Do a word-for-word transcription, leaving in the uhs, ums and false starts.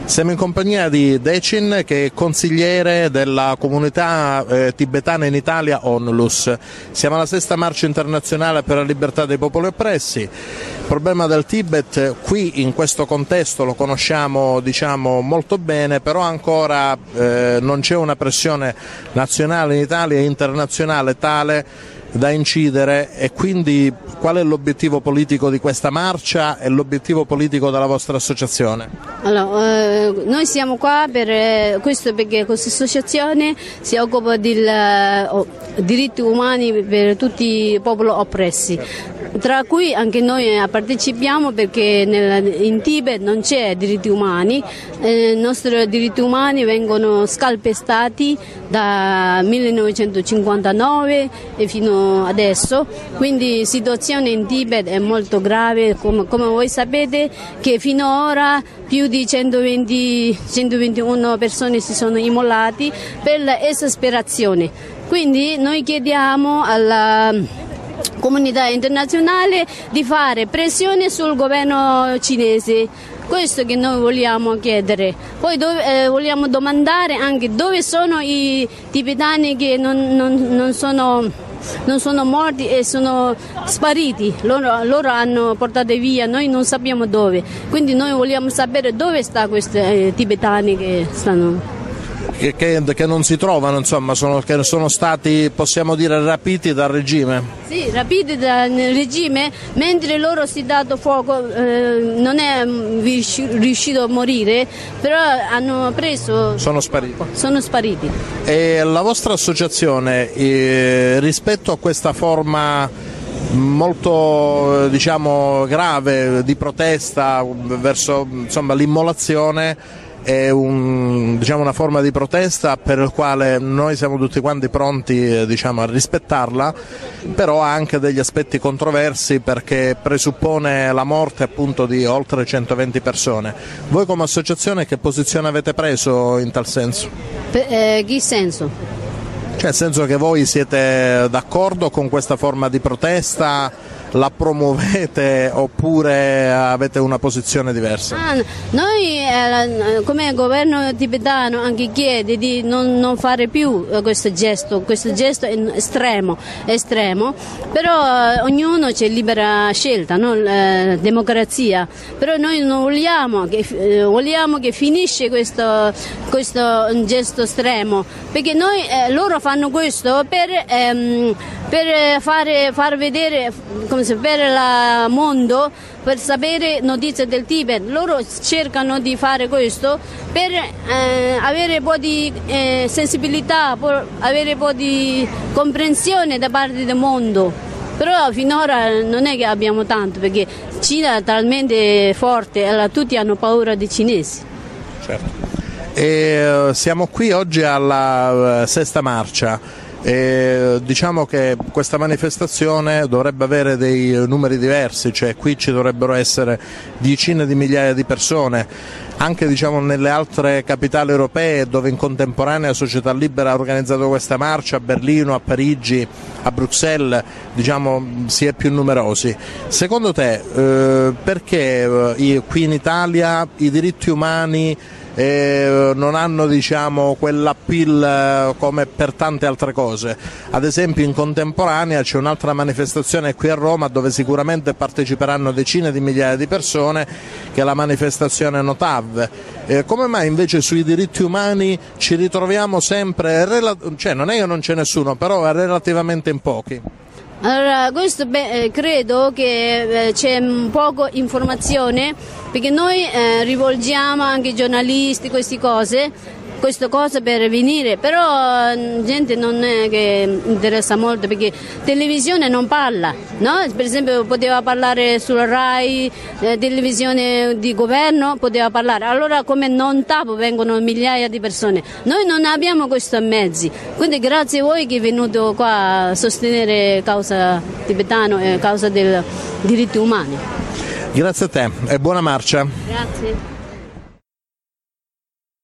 Siamo in compagnia di Decin, che è consigliere della comunità eh, tibetana in Italia Onlus. Siamo alla sesta marcia internazionale per la libertà dei popoli oppressi. Il problema del Tibet qui in questo contesto lo conosciamo diciamo, molto bene, però ancora eh, non c'è una pressione nazionale in Italia e internazionale tale da incidere, e quindi qual è l'obiettivo politico di questa marcia e l'obiettivo politico della vostra associazione? Allora, eh, noi siamo qua per eh, questo, perché questa associazione si occupa di oh, diritti umani per tutti i popoli oppressi, tra cui anche noi partecipiamo perché nel, in Tibet non c'è diritti umani, eh, i nostri diritti umani vengono scalpestati da millenovecentocinquantanove e fino adesso, quindi la situazione in Tibet è molto grave, come, come voi sapete che finora più di centoventi centoventuno persone si sono immolati per l'esasperazione. Quindi noi chiediamo alla comunità internazionale di fare pressione sul governo cinese. Questo che noi vogliamo chiedere. Poi dove, eh, vogliamo domandare anche dove sono i tibetani che non, non, non sono non sono morti e sono spariti, loro, loro hanno portato via, noi non sappiamo dove, quindi noi vogliamo sapere dove stanno questi eh, tibetani che stanno. Che, che, che non si trovano, insomma, sono, che sono stati, possiamo dire, rapiti dal regime? Sì, rapiti dal regime, mentre loro si è dato fuoco, eh, non è riuscito a morire, però hanno preso... Sono spariti. Sono spariti. E la vostra associazione, eh, rispetto a questa forma molto diciamo grave di protesta verso insomma, l'immolazione, è un, diciamo, una forma di protesta per la quale noi siamo tutti quanti pronti diciamo, a rispettarla, però ha anche degli aspetti controversi perché presuppone la morte appunto di oltre centoventi persone. Voi come associazione che posizione avete preso in tal senso? Per, eh, che senso? Cioè nel senso che voi siete d'accordo con questa forma di protesta? La promuovete oppure avete una posizione diversa? Ah, noi eh, come governo tibetano anche chiede di non, non fare più questo gesto, questo gesto è estremo, estremo, però eh, ognuno c'è libera scelta, no? eh, democrazia, però noi non vogliamo che, eh, vogliamo che finisce questo, questo gesto estremo, perché noi, eh, loro fanno questo per, ehm, per fare, far vedere come se per il mondo, per sapere notizie del Tibet. Loro cercano di fare questo per eh, avere un po' di eh, sensibilità, per avere un po' di comprensione da parte del mondo. Però finora non è che abbiamo tanto, perché Cina è talmente forte e tutti hanno paura dei cinesi. Certo. E, uh, siamo qui oggi alla uh, sesta marcia. E diciamo che questa manifestazione dovrebbe avere dei numeri diversi, cioè qui ci dovrebbero essere decine di migliaia di persone, anche diciamo nelle altre capitali europee dove in contemporanea Società Libera ha organizzato questa marcia, a Berlino, a Parigi, a Bruxelles, diciamo si è più numerosi. Secondo te eh, perché eh, qui in Italia i diritti umani Eh, non hanno diciamo, quell'appeal eh, come per tante altre cose? Ad esempio in contemporanea c'è un'altra manifestazione qui a Roma dove sicuramente parteciperanno decine di migliaia di persone, che è la manifestazione Notav. Eh, come mai invece sui diritti umani ci ritroviamo sempre, cioè non è che non c'è nessuno, però relativamente in pochi? Allora, questo beh, credo che eh, c'è poco informazione, perché noi eh, rivolgiamo anche ai giornalisti queste cose, queste cose per venire, però la gente non è che interessa molto, perché televisione non parla, no? Per esempio poteva parlare sulla Rai, eh, televisione di governo poteva parlare, allora come non tapo vengono migliaia di persone, noi non abbiamo questi mezzi, quindi grazie a voi che è venuto qua a sostenere causa tibetano e causa dei diritti umani. Grazie a te e buona marcia. Grazie.